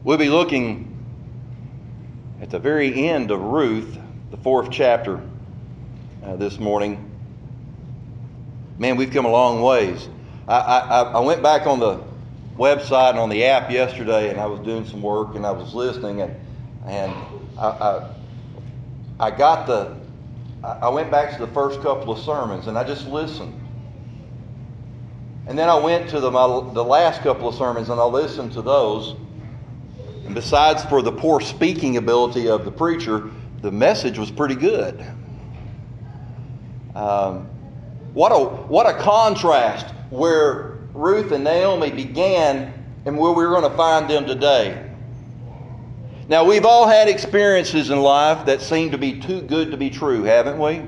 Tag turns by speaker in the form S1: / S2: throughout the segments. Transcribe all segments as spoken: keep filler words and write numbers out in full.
S1: We'll be looking at the very end of Ruth, the fourth chapter, uh, this morning. Man, we've come a long ways. I, I, I went back on the website and on the app yesterday, and I was doing some work, and I was listening, and and I I, I got the I went back to the first couple of sermons, and I just listened. And then I went to the my, the last couple of sermons, and I listened to those. And besides for the poor speaking ability of the preacher, the message was pretty good. Um, what a what a contrast where Ruth and Naomi began and where we're going to find them today. Now, we've all had experiences in life that seem to be too good to be true, haven't we?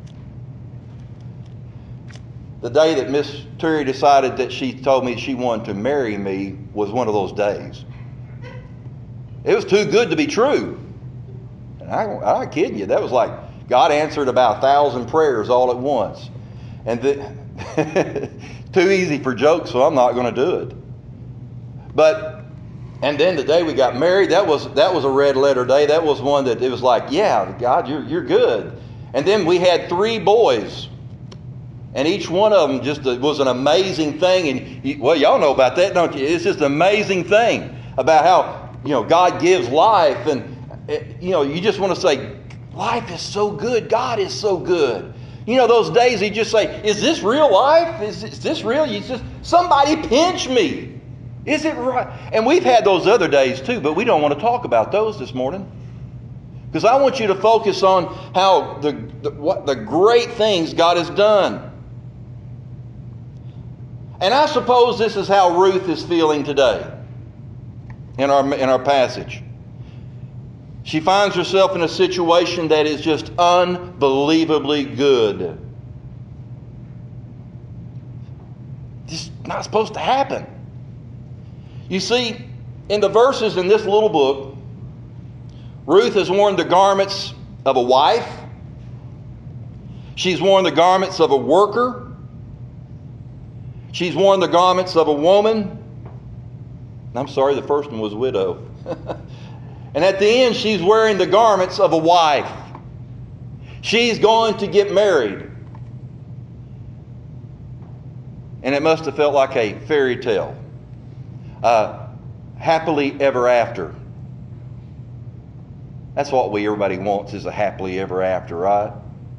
S1: The day that Miss Terry decided that she told me she wanted to marry me was one of those days. It was too good to be true. And I, I'm not kidding you. That was like God answered about a thousand prayers all at once. And the, too easy for jokes, so I'm not going to do it. But, and then the day we got married, that was that was a red letter day. That was one that it was like, yeah, God, you're you're good. And then we had three boys. And each one of them just was an amazing thing. And, you, well, y'all know about that, don't you? It's just an amazing thing about how, you know, God gives life. And, you know, you just want to say, life is so good. God is so good. You know, those days you just say, is this real life? Is, is this real? You just, somebody pinch me. Is it right? And we've had those other days too, but we don't want to talk about those this morning. Because I want you to focus on how the, the what the great things God has done. And I suppose this is how Ruth is feeling today in our in our passage. She finds herself in a situation that is just unbelievably good. Just not supposed to happen. You see, in the verses in this little book, Ruth has worn the garments of a wife. She's worn the garments of a worker. She's worn the garments of a woman. I'm sorry, the first one was widow. And at the end, she's wearing the garments of a wife. She's going to get married. And it must have felt like a fairy tale. Uh, happily ever after. That's what we everybody wants, is a happily ever after, right?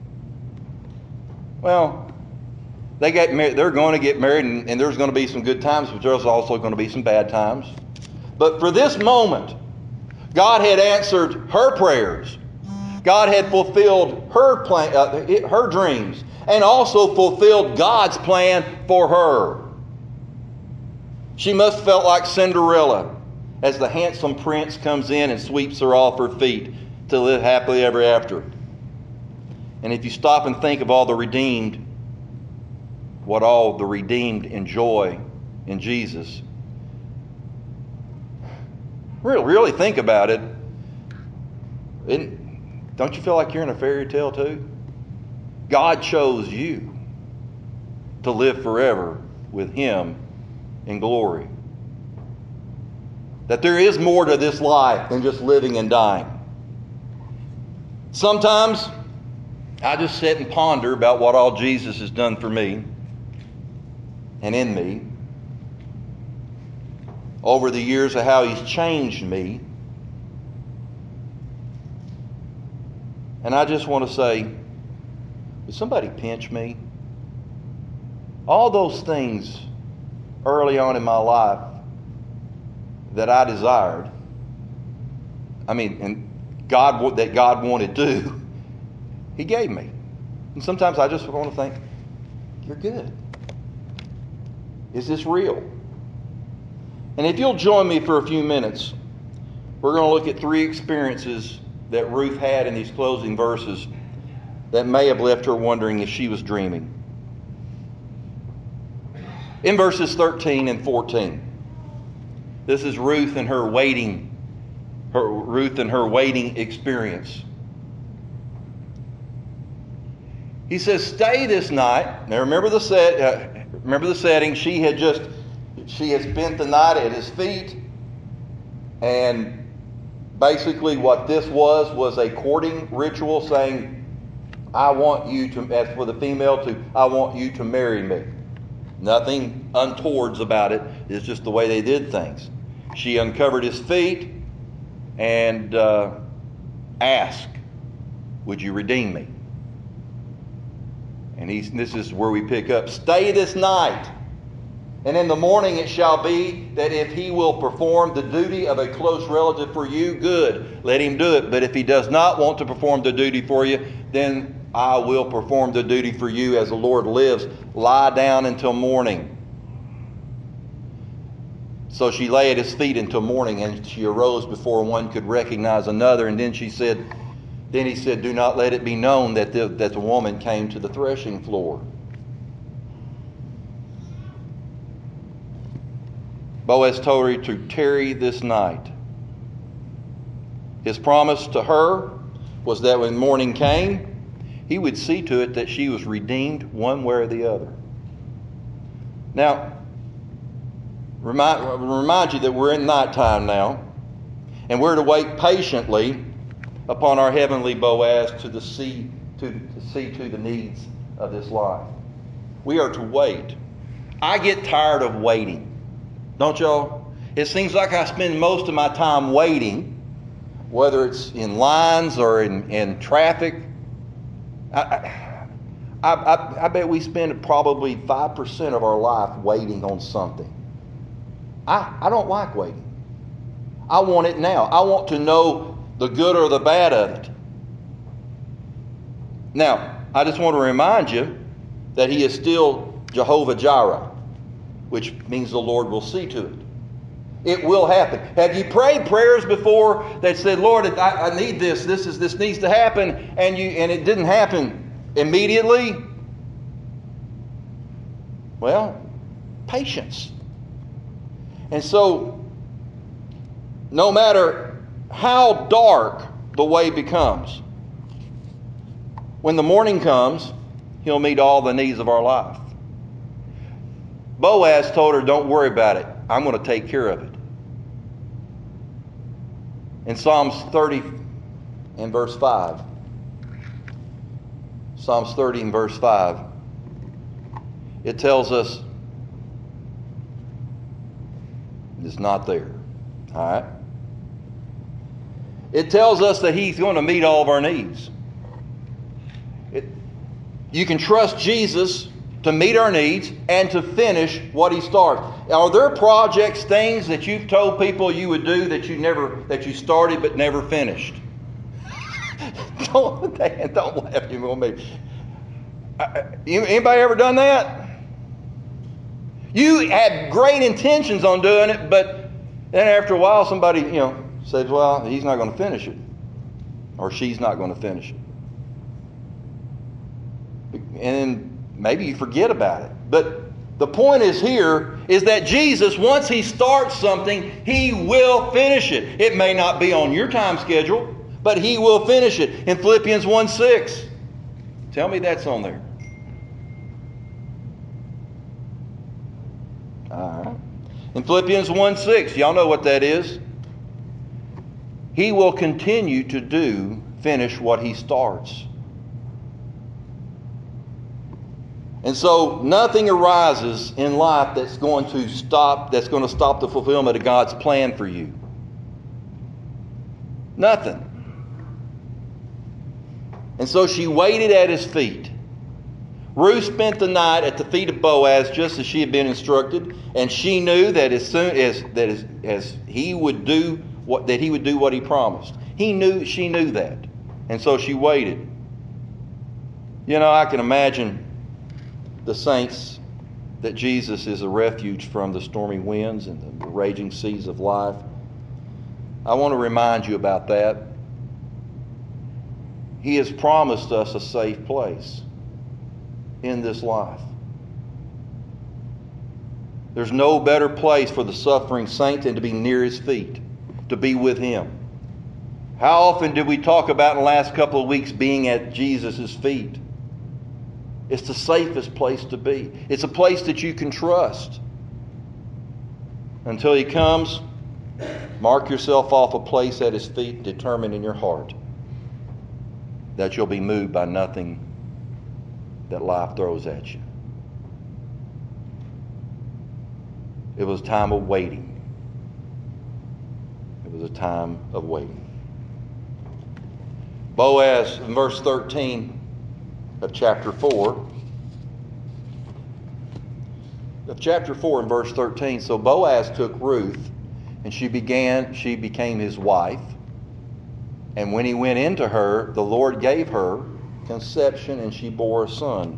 S1: Well, they get married, they're going to get married, and, and there's going to be some good times, but there's also going to be some bad times. But for this moment, God had answered her prayers. God had fulfilled her plan, uh, her dreams, and also fulfilled God's plan for her. She must have felt like Cinderella as the handsome prince comes in and sweeps her off her feet to live happily ever after. And if you stop and think of all the redeemed, what all the redeemed enjoy in Jesus, really, really think about it. Isn't, don't you feel like you're in a fairy tale too? God chose you to live forever with Him in glory. That there is more to this life than just living and dying. Sometimes I just sit and ponder about what all Jesus has done for me and in me over the years, of how He's changed me. And I just want to say, did somebody pinch me? All those things early on in my life that I desired, I mean, and God, that God wanted to do, He gave me. And sometimes I just want to think, you're good. Is this real? And if you'll join me for a few minutes, we're going to look at three experiences that Ruth had in these closing verses that may have left her wondering if she was dreaming. In verses thirteen and fourteen, this is Ruth and her waiting, her Ruth and her waiting experience. He says, "Stay this night." Now remember the set. Uh, remember the setting. She had just she had spent the night at his feet. And basically what this was was a courting ritual saying, I want you to, as for the female, to, I want you to marry me. Nothing untowards about it. It's just the way they did things. She uncovered his feet and uh, asked, would you redeem me? And he's, this is where we pick up. Stay this night. And in the morning it shall be that if he will perform the duty of a close relative for you, good, let him do it. But if he does not want to perform the duty for you, then I will perform the duty for you as the Lord lives. Lie down until morning. So she lay at his feet until morning, and she arose before one could recognize another. And then she said, then he said, do not let it be known that the, that the woman came to the threshing floor. Boaz told her to tarry this night. His promise to her was that when morning came, he would see to it that she was redeemed one way or the other. Now, remind, remind you that we're in nighttime now, and we're to wait patiently upon our heavenly Boaz to, the see, to, to see to the needs of this life. We are to wait. I get tired of waiting. Don't y'all? It seems like I spend most of my time waiting, whether it's in lines or in, in traffic. I, I, I, I bet we spend probably five percent of our life waiting on something. I, I don't like waiting. I want it now. I want to know the good or the bad of it. Now, I just want to remind you that he is still Jehovah Jireh, which means the Lord will see to it. It will happen. Have you prayed prayers before that said, Lord, I, I need this, this is this needs to happen, and you and it didn't happen immediately? Well, patience. And so, no matter how dark the way becomes, when the morning comes, he'll meet all the needs of our life. Boaz told her, don't worry about it. I'm going to take care of it. In Psalms thirty and verse five, Psalms thirty and verse five, it tells us, it's not there. All right? It tells us that he's going to meet all of our needs. It, you can trust Jesus to meet our needs and to finish what he starts. Are there projects, things that you've told people you would do that you never, that you started but never finished? don't, don't laugh at me. Anybody ever done that? You had great intentions on doing it, but then after a while somebody, you know, says, well, he's not going to finish it. Or she's not going to finish it. And then maybe you forget about it. But the point is here is that Jesus, once he starts something, he will finish it. It may not be on your time schedule, but he will finish it. In Philippians one six, tell me that's on there. All right. In Philippians one six, y'all know what that is. He will continue to do, finish what he starts. And so nothing arises in life that's going to stop, that's going to stop the fulfillment of God's plan for you. Nothing. And so she waited at his feet. Ruth spent the night at the feet of Boaz just as she had been instructed, and she knew that as soon as that as, as he would do what that he would do what he promised. He knew she knew that. And so she waited. You know, I can imagine the saints that Jesus is a refuge from the stormy winds and the raging seas of life. I want to remind you about that. He has promised us a safe place in this life. There's no better place for the suffering saint than to be near his feet, to be with him. How often did we talk about in the last couple of weeks being at Jesus' feet? It's the safest place to be. It's a place that you can trust until he comes Mark yourself off a place at His feet, determined in your heart that you'll be moved by nothing that life throws at you. It was a time of waiting. It was a time of waiting. Boaz, in verse thirteen of chapter four, of chapter four and verse thirteen, so Boaz took Ruth, and she began, she became his wife. And when he went into her, the Lord gave her conception, and she bore a son.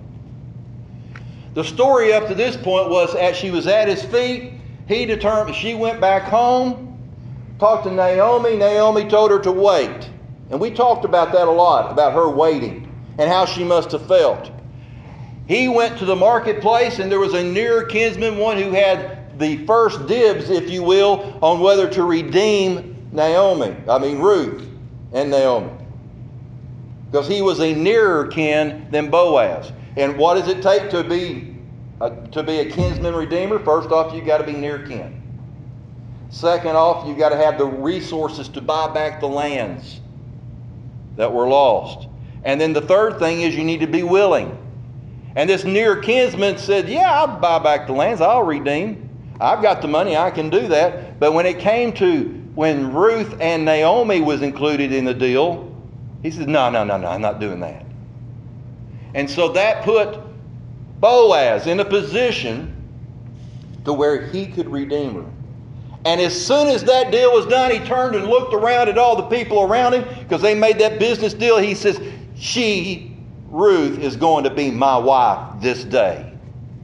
S1: The story up to this point was, as she was at his feet, he determined, she went back home, talked to Naomi. Naomi told her to wait. And we talked about that a lot, about her waiting and how she must have felt. He went to the marketplace, and there was a near kinsman, one who had the first dibs, if you will, on whether to redeem Naomi. I mean Ruth and Naomi. Because he was a nearer kin than Boaz. And what does it take to be a, to be a kinsman redeemer? First off, you've got to be near kin. Second off, you've got to have the resources to buy back the lands that were lost. And then the third thing is you need to be willing. And this near kinsman said, yeah, I'll buy back the lands. I'll redeem. I've got the money. I can do that. But when it came to when Ruth and Naomi was included in the deal, he said, no, no, no, no, I'm not doing that. And so that put Boaz in a position to where he could redeem her. And as soon as that deal was done, he turned and looked around at all the people around him, because they made that business deal. He says, she, Ruth, is going to be my wife this day.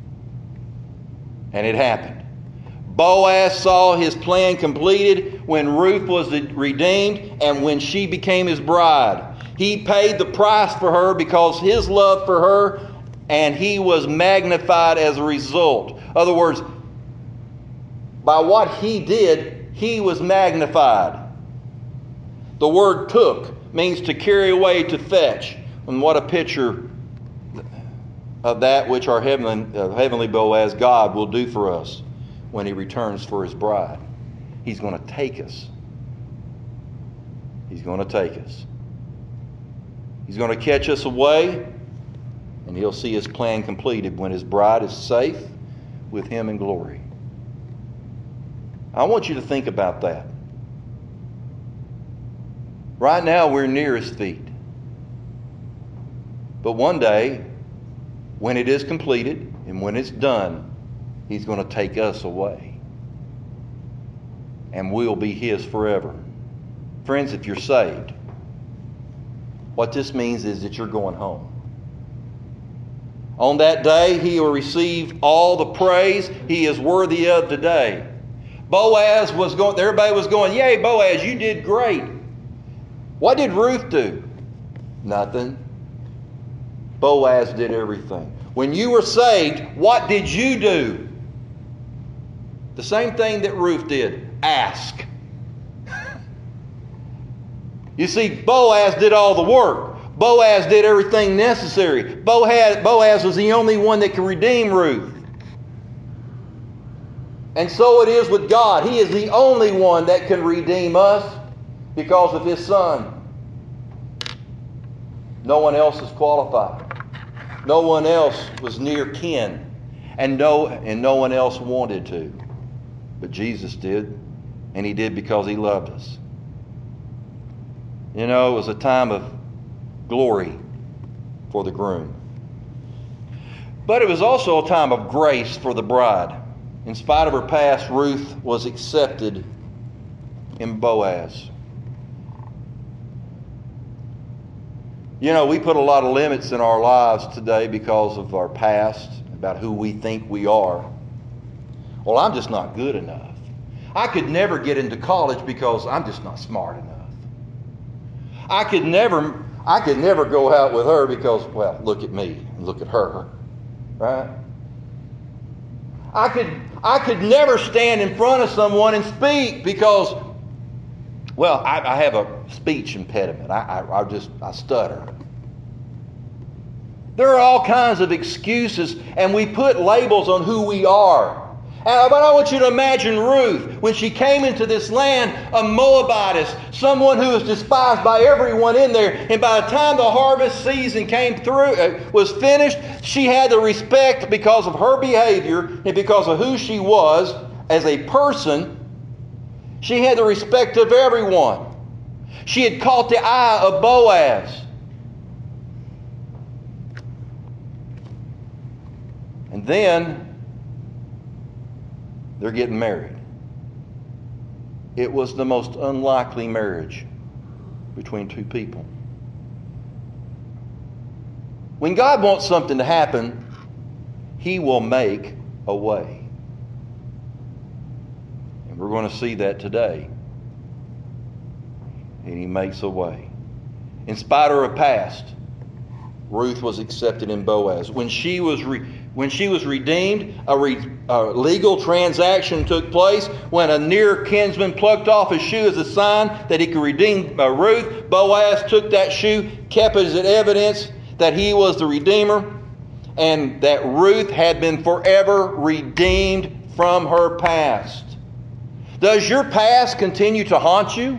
S1: And it happened. Boaz saw his plan completed when Ruth was redeemed and when she became his bride. He paid the price for her because his love for her, and he was magnified as a result. In other words, by what he did, he was magnified. The word took means to carry away, to fetch. And what a picture of that which our heavenly, uh, heavenly Boaz, God, will do for us when He returns for His bride. He's going to take us. He's going to take us. He's going to catch us away, and He'll see His plan completed when His bride is safe with Him in glory. I want you to think about that. Right now, we're near His feet. But one day, when it is completed and when it's done, He's going to take us away. And we'll be His forever. Friends, if you're saved, what this means is that you're going home. On that day, He will receive all the praise He is worthy of today. Boaz was going, everybody was going, yay, Boaz, you did great. What did Ruth do? Nothing. Boaz did everything. When you were saved, what did you do? The same thing that Ruth did. Ask. You see, Boaz did all the work. Boaz did everything necessary. Boaz, Boaz was the only one that could redeem Ruth. And so it is with God. He is the only one that can redeem us because of His Son. No one else is qualified. No one else was near kin. And no, and no one else wanted to. But Jesus did. And He did because He loved us. You know, it was a time of glory for the groom. But it was also a time of grace for the bride. In spite of her past, Ruth was accepted in Boaz. You know, we put a lot of limits in our lives today because of our past, about who we think we are. Well, I'm just not good enough. I could never get into college because I'm just not smart enough. I could never, I could never go out with her because, well, look at me and look at her, right? I could, I could never stand in front of someone and speak because, well, I, I have a speech impediment. I, I, I just, I stutter. There are all kinds of excuses, and we put labels on who we are. Uh, but I want you to imagine Ruth when she came into this land, a Moabitess, someone who was despised by everyone in there. And by the time the harvest season came through, uh, was finished, she had the respect because of her behavior and because of who she was as a person. She had the respect of everyone. She had caught the eye of Boaz. And then they're getting married. It was the most unlikely marriage between two people. When God wants something to happen, He will make a way. And we're going to see that today. And He makes a way. In spite of her past, Ruth was accepted in Boaz. When she was re- when she was redeemed, a, re- a legal transaction took place. When a near kinsman plucked off his shoe as a sign that he could redeem uh, Ruth, Boaz took that shoe, kept it as evidence that he was the Redeemer, and that Ruth had been forever redeemed from her past. Does your past continue to haunt you?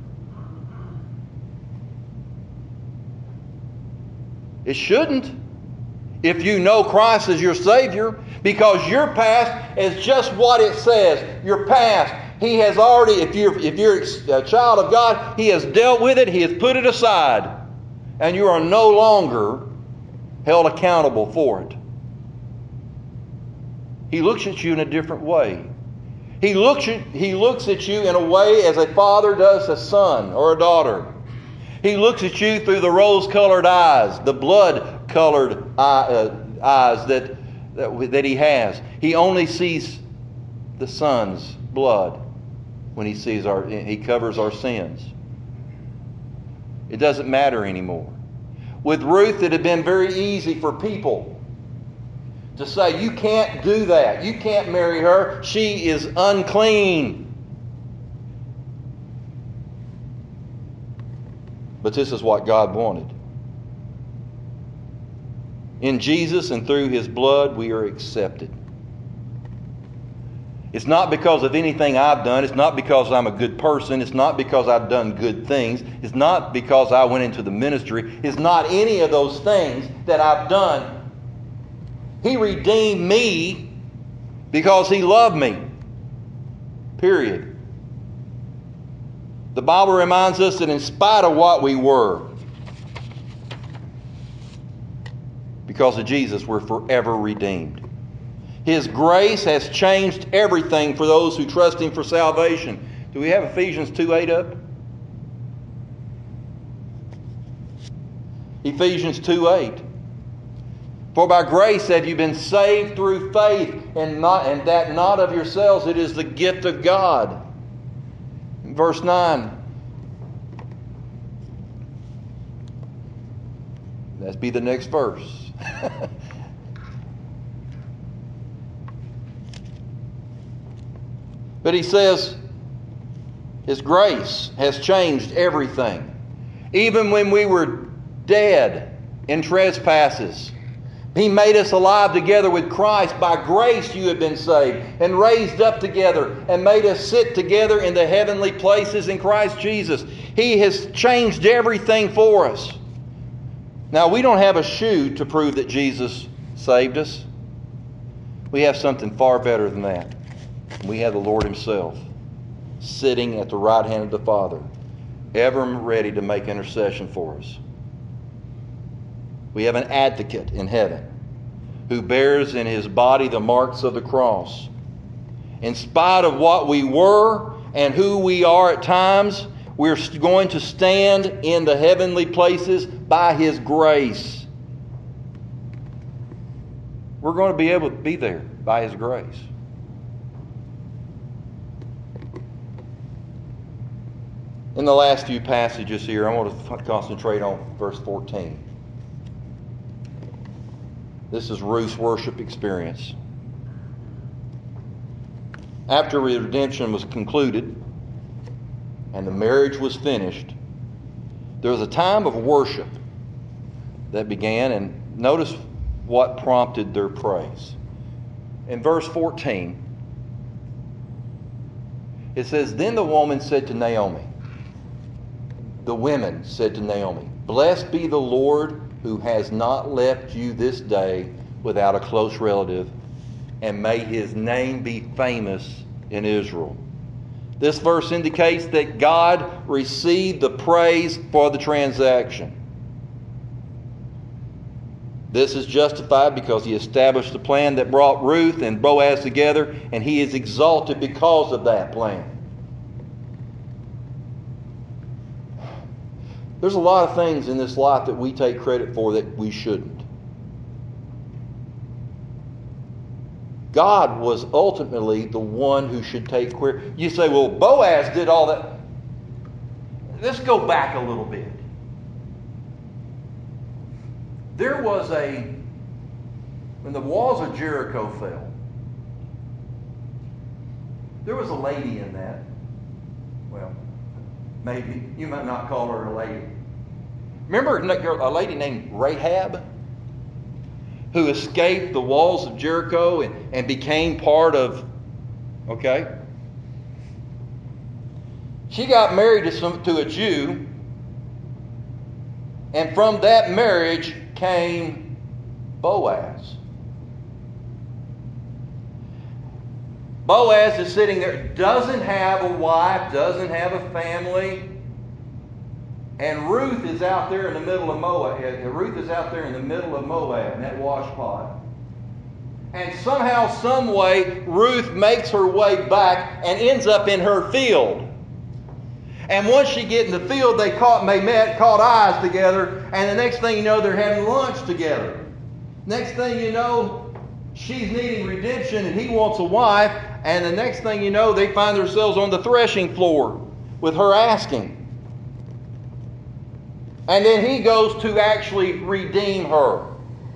S1: It shouldn't, if you know Christ as your Savior, because your past is just what it says. Your past, He has already, if you're, if you're a child of God, He has dealt with it, He has put it aside, and you are no longer held accountable for it. He looks at you in a different way. He looks at, he looks at you in a way as a father does a son or a daughter. He looks at you through the rose-colored eyes, the blood-colored eye, uh, eyes that, that, that He has. He only sees the Son's blood when He sees our, He covers our sins. It doesn't matter anymore. With Ruth, it had been very easy for people to say, you can't do that. You can't marry her. She is unclean. But this is what God wanted. In Jesus and through His blood, we are accepted. It's not because of anything I've done. It's not because I'm a good person. It's not because I've done good things. It's not because I went into the ministry. It's not any of those things that I've done. He redeemed me because He loved me. Period. The Bible reminds us that in spite of what we were, because of Jesus, we're forever redeemed. His grace has changed everything for those who trust Him for salvation. Do we have Ephesians two eight up? Ephesians two eight. For by grace have you been saved through faith, and not and that not of yourselves, it is the gift of God. Verse nine. That'd be the next verse. But he says, His grace has changed everything. Even when we were dead in trespasses, He made us alive together with Christ. By grace you have been saved and raised up together and made us sit together in the heavenly places in Christ Jesus. He has changed everything for us. Now, we don't have a shoe to prove that Jesus saved us. We have something far better than that. We have the Lord Himself sitting at the right hand of the Father, ever ready to make intercession for us. We have an advocate in heaven who bears in His body the marks of the cross. In spite of what we were and who we are at times, we're going to stand in the heavenly places by His grace. We're going to be able to be there by His grace. In the last few passages here, I want to concentrate on verse fourteen. This is Ruth's worship experience. After redemption was concluded and the marriage was finished, there was a time of worship that began, and notice what prompted their praise. In verse fourteen, It says, then the woman said to Naomi, the women said to Naomi, blessed be the Lord who has not left you this day without a close relative, and may his name be famous in Israel. This verse indicates that God received the praise for the transaction. This is justified because he established the plan that brought Ruth and Boaz together, and he is exalted because of that plan. There's a lot of things in this life that we take credit for that we shouldn't. God was ultimately the one who should take credit. You say, well, Boaz did all that. Let's go back a little bit. There was a, when the walls of Jericho fell, there was a lady in that. Well, maybe. You might not call her a lady. Remember a lady named Rahab who escaped the walls of Jericho and, and became part of, okay? She got married to, some, to a Jew, and from that marriage came Boaz. Boaz is sitting there, doesn't have a wife, doesn't have a family, and Ruth is out there in the middle of Moab. Ruth is out there in the middle of Moab, in that wash pot. And somehow, some way, Ruth makes her way back and ends up in her field. And once she get in the field, they caught, they met, caught eyes together, and the next thing you know, they're having lunch together. Next thing you know, she's needing redemption, and he wants a wife, and the next thing you know, they find themselves on the threshing floor with her asking. And then he goes to actually redeem her.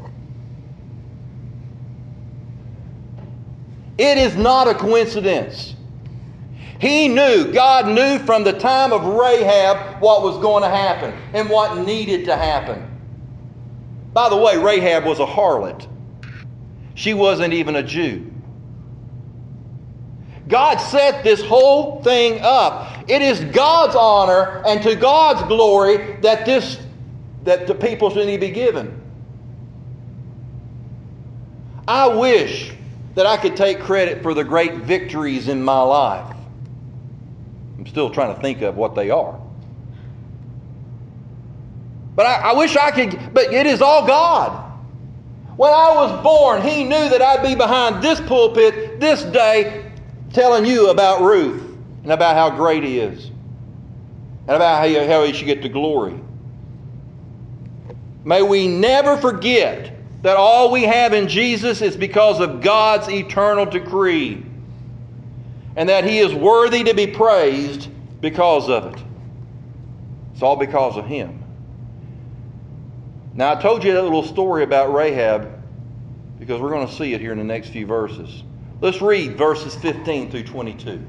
S1: It is not a coincidence. He knew, God knew from the time of Rahab what was going to happen and what needed to happen. By the way, Rahab was a harlot. She wasn't even a Jew. God set this whole thing up. It is God's honor and to God's glory that this that the people should be given. I wish that I could take credit for the great victories in my life. I'm still trying to think of what they are. But I, I wish I could, but it is all God. When I was born, He knew that I'd be behind this pulpit this day telling you about Ruth and about how great He is and about how He, how he should get the glory. May we never forget that all we have in Jesus is because of God's eternal decree and that He is worthy to be praised because of it. It's all because of Him. Now, I told you that little story about Rahab because we're going to see it here in the next few verses. Let's read verses fifteen through twenty-two.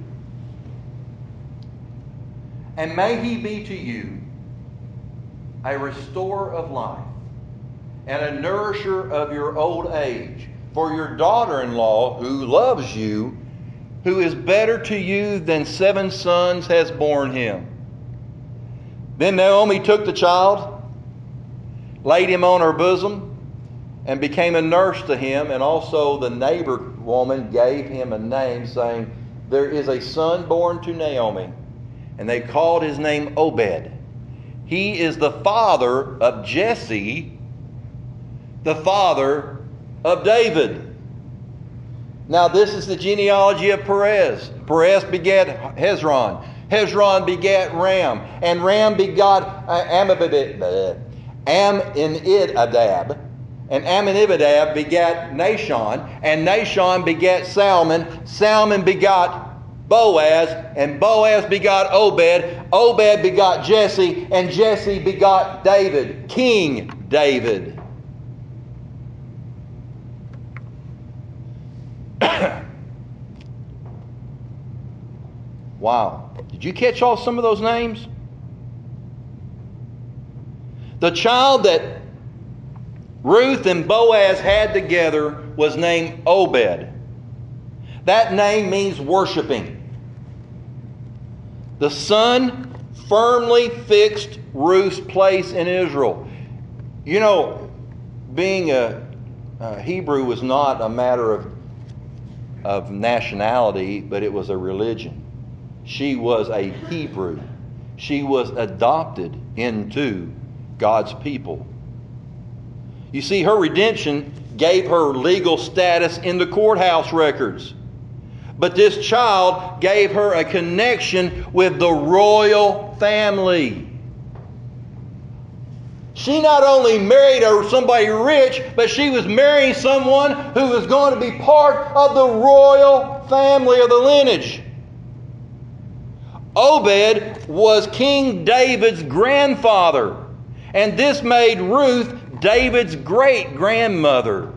S1: And may He be to you a restorer of life and a nourisher of your old age, for your daughter-in-law who loves you, who is better to you than seven sons, has borne him. Then Naomi took the child, laid him on her bosom, and became a nurse to him, and also the neighbor woman gave him a name, saying, there is a son born to Naomi, and they called his name Obed. He is the father of Jesse, the father of David. Now this is the genealogy of Perez. Perez begat Hezron. Hezron begat Ram, and Ram begot uh, Amminadab, Amminadab, and Amminadab begat Nahshon, and Nahshon begat Salmon. Salmon begot Boaz, and Boaz begot Obed. Obed begot Jesse, and Jesse begot David, King David. Wow. Did you catch all some of those names? The child that Ruth and Boaz had together was named Obed. That name means worshiping. The son firmly fixed Ruth's place in Israel. You know, being a, a Hebrew was not a matter of, of nationality, but it was a religion. She was a Hebrew. She was adopted into God's people. You see, her redemption gave her legal status in the courthouse records. But this child gave her a connection with the royal family. She not only married somebody rich, but she was marrying someone who was going to be part of the royal family of the lineage. Obed was King David's grandfather, and this made Ruth David's great-grandmother.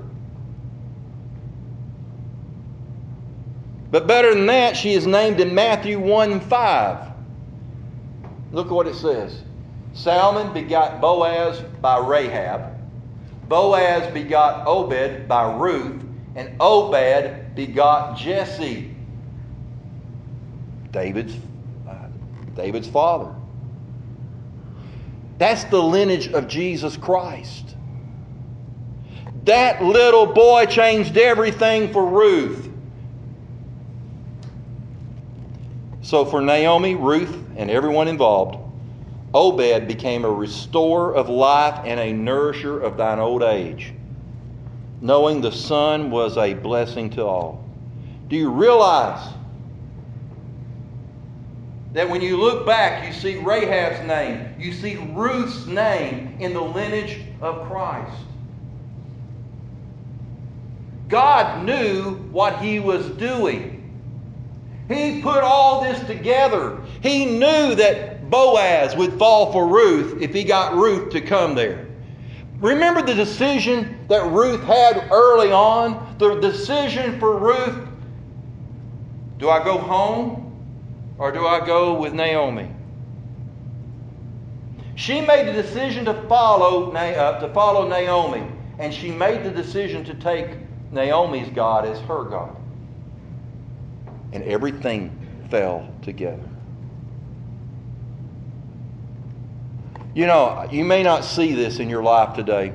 S1: But better than that, she is named in Matthew one five. Look what it says. Salmon begot Boaz by Rahab. Boaz begot Obed by Ruth. And Obed begot Jesse, David's, uh, David's father. That's the lineage of Jesus Christ. That little boy changed everything for Ruth. So for Naomi, Ruth, and everyone involved, Obed became a restorer of life and a nourisher of thine old age, knowing the son was a blessing to all. Do you realize that when you look back, you see Rahab's name, you see Ruth's name in the lineage of Christ? God knew what He was doing. He put all this together. He knew that Boaz would fall for Ruth if he got Ruth to come there. Remember the decision that Ruth had early on? The decision for Ruth, do I go home or do I go with Naomi? She made the decision to follow, uh, to follow Naomi, and she made the decision to take Naomi's God as her God. And everything fell together. You know, you may not see this in your life today.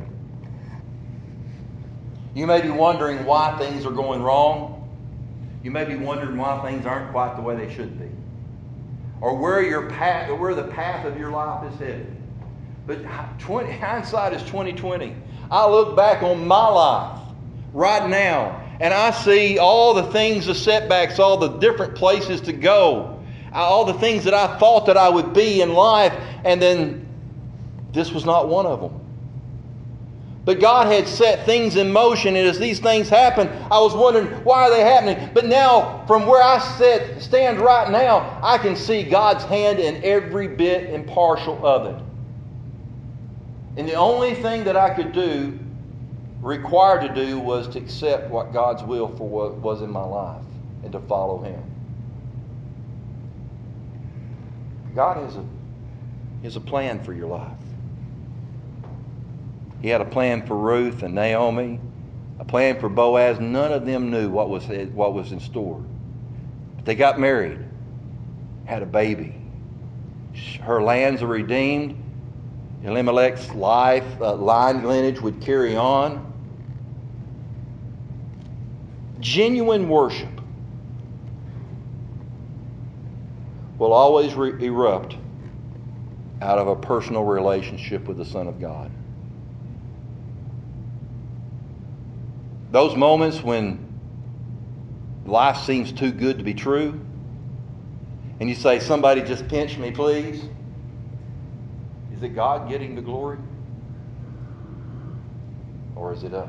S1: You may be wondering why things are going wrong. You may be wondering why things aren't quite the way they should be. Or where your path, or where the path of your life is headed. But twenty, hindsight is twenty twenty. I look back on my life right now, and I see all the things, the setbacks, all the different places to go, all the things that I thought that I would be in life, and then this was not one of them. But God had set things in motion, and as these things happened, I was wondering, why are they happening? But now, from where I sit, stand right now, I can see God's hand in every bit and partial of it. And the only thing that I could do, required to do, was to accept what God's will for what was in my life and to follow Him. God has a, has a plan for your life. He had a plan for Ruth and Naomi, a plan for Boaz. None of them knew what was, what was in store. But they got married, had a baby. Her lands are redeemed. Elimelech's life, uh, line lineage would carry on. Genuine worship will always re- erupt out of a personal relationship with the Son of God. Those moments when life seems too good to be true, and you say, somebody just pinch me, please. Is it God getting the glory? Or is it us?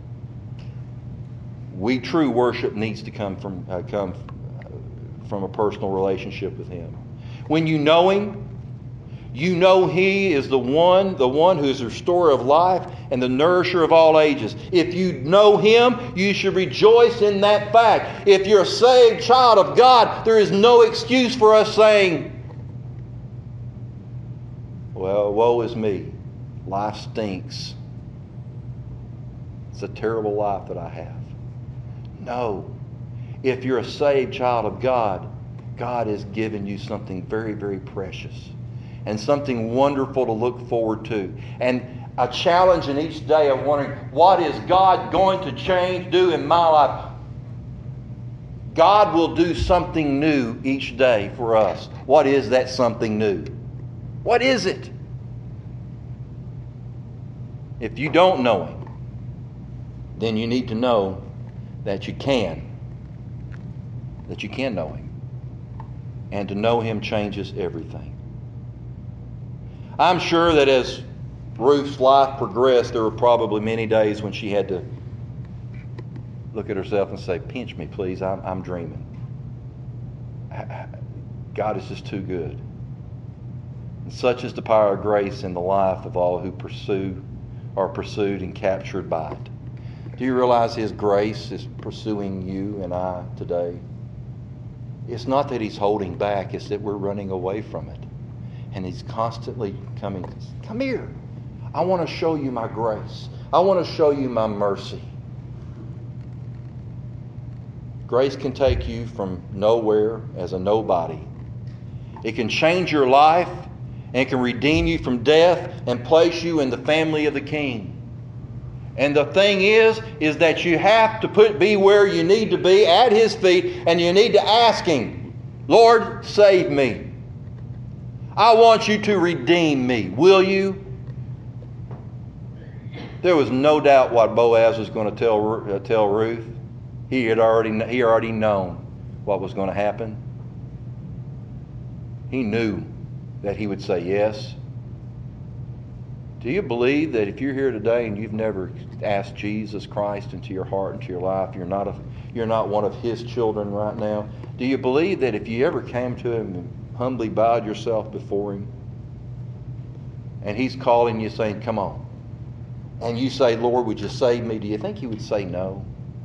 S1: We true worship needs to come from uh, come from a personal relationship with Him. When you know Him, you know He is the one, the one who is the restorer of life and the nourisher of all ages. If you know Him, you should rejoice in that fact. If you're a saved child of God, there is no excuse for us saying, well, woe is me. Life stinks. It's a terrible life that I have. No. If you're a saved child of God, God has given you something very, very precious and something wonderful to look forward to. And a challenge in each day of wondering, what is God going to change, do in my life? God will do something new each day for us. What is that something new? What is it? If you don't know Him, then you need to know that you can. That you can know Him. And to know Him changes everything. I'm sure that as Ruth's life progressed, there were probably many days when she had to look at herself and say, pinch me, please, I'm, I'm dreaming. God is just too good. And such is the power of grace in the life of all who pursue, are pursued and captured by it. Do you realize His grace is pursuing you and I today? It's not that He's holding back, it's that we're running away from it. And He's constantly coming, come here. I want to show you my grace. I want to show you my mercy. Grace can take you from nowhere as a nobody. It can change your life and can redeem you from death and place you in the family of the King. And the thing is, is that you have to put be where you need to be at His feet, and you need to ask Him, Lord, save me. I want you to redeem me. Will you? There was no doubt what Boaz was going to tell uh, tell Ruth. He had already he already known what was going to happen. He knew that he would say yes. Do you believe that if you're here today and you've never asked Jesus Christ into your heart, into your life, you're not a, you're not one of His children right now? Do you believe that if you ever came to Him and humbly bowed yourself before Him, and He's calling you saying, come on, and you say, Lord, would you save me? Do you think He would say no?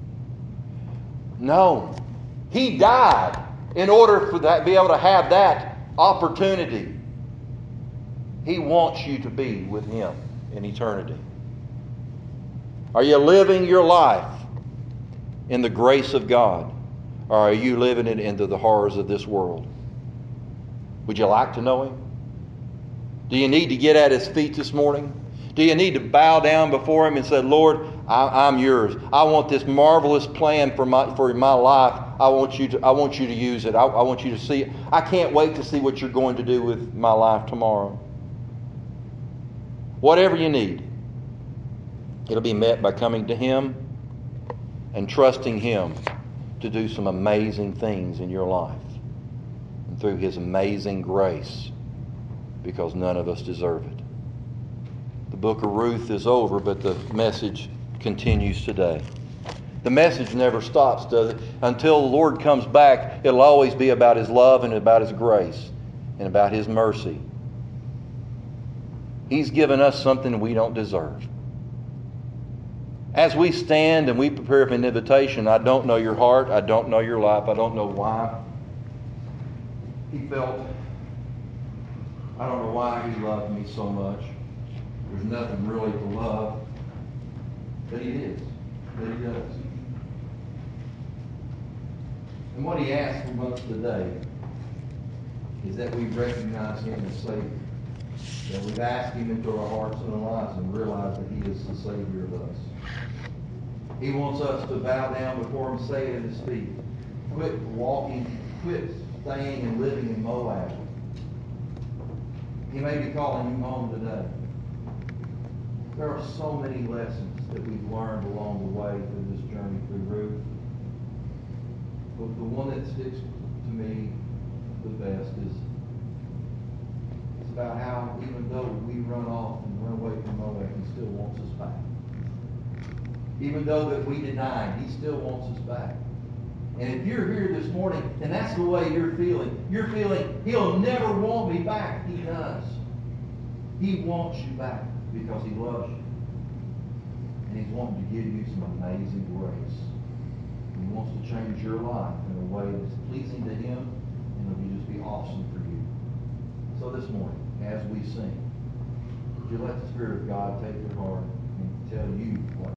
S1: No. He died in order for that, be able to have that opportunity. He wants you to be with Him in eternity. Are you living your life in the grace of God, or are you living it into the horrors of this world? Would you like to know Him? Do you need to get at His feet this morning? Do you need to bow down before Him and say, Lord, I, I'm yours. I want this marvelous plan for my for my life. I want you to I want you to use it. I, I want you to see it. I can't wait to see what you're going to do with my life tomorrow. Whatever you need, it'll be met by coming to Him and trusting Him to do some amazing things in your life. And through His amazing grace, because none of us deserve it. The book of Ruth is over, but the message continues today. The message never stops, does it? Until the Lord comes back, it'll always be about His love and about His grace and about His mercy. He's given us something we don't deserve. As we stand and we prepare for an invitation, I don't know your heart, I don't know your life, I don't know why He felt, I don't know why He loved me so much. There's nothing really to love, but He is, but He does. And what He asks from us today is that we recognize Him as Savior. That we've asked Him into our hearts and our lives and realize that He is the Savior of us. He wants us to bow down before Him, say at His feet, quit walking, quit staying and living in Moab. He may be calling you home today. There are so many lessons that we've learned along the way through this journey through Ruth. But the one that sticks to me the best is it's about how even though we run off and run away from Moab, He still wants us back. Even though that we deny Him, He still wants us back. And if you're here this morning and that's the way you're feeling, you're feeling, He'll never want me back. He does. He wants you back because He loves you. And He's wanting to give you some amazing grace. He wants to change your life in a way that's pleasing to Him, and it'll just be awesome for you. So this morning, as we sing, would you let the Spirit of God take your heart and tell you what